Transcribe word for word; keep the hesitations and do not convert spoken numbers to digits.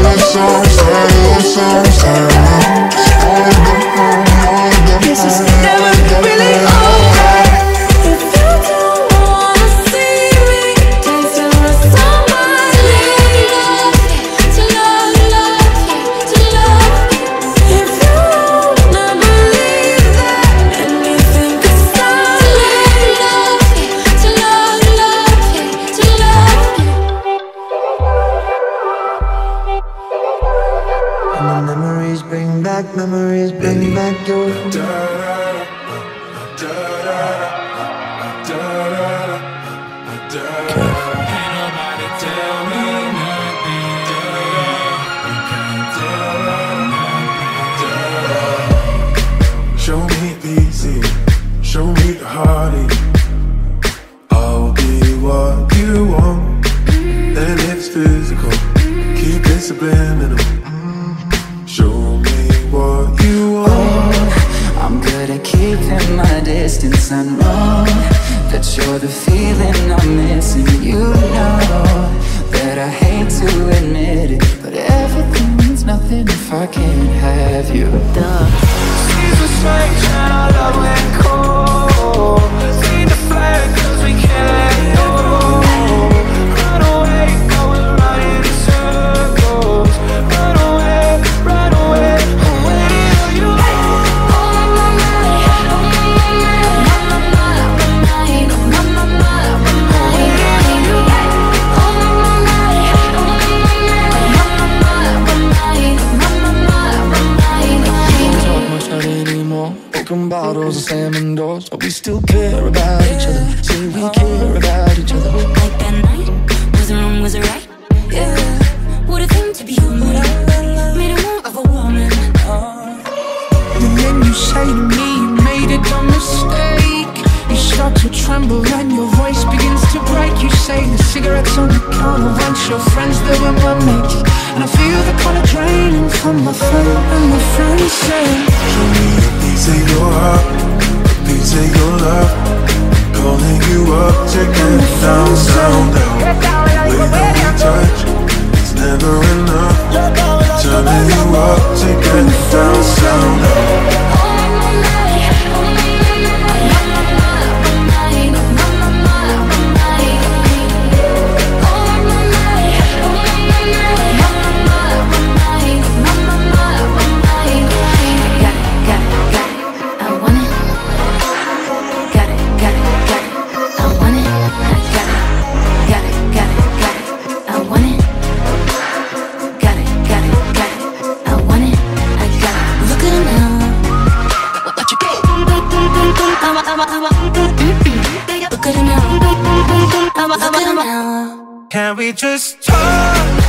This is never really over. If you don't wanna see me dancing with somebody to love, love, to love. If you wanna believe that anything could stop me to love, love, to love. And the memories bring back, memories bring back your. Show me easy, show me the heartache. I'll be what you want, and it's physical. Keep it subliminal. Show me what you want. I'm good at keeping my distance. I know that you're the feeling I'm missing. You know that I hate to admit it, but everything means nothing if I can't have you. Duh. Seasons change and our love went cold. See the flare cause we can't let go. Run away, going round in circles. Run away, run away, away are you? Broken bottles and slamming doors, but we still care about each other. Say we care about each other. Like that night, was it wrong, was it right? Yeah, what a thing to be human. Made a more of a woman. And then you say to me you made a dumb mistake. You start to tremble and your voice begins to break. You say the cigarettes on the counter once your friends they were my mates. And I feel the color draining from my phone. And my friends say, Show me a piece of your heart, a piece of your love. Calling you up to get down, down, down. The way that we touch, it's never enough. Turning you up to get down, down, down. Can we just talk?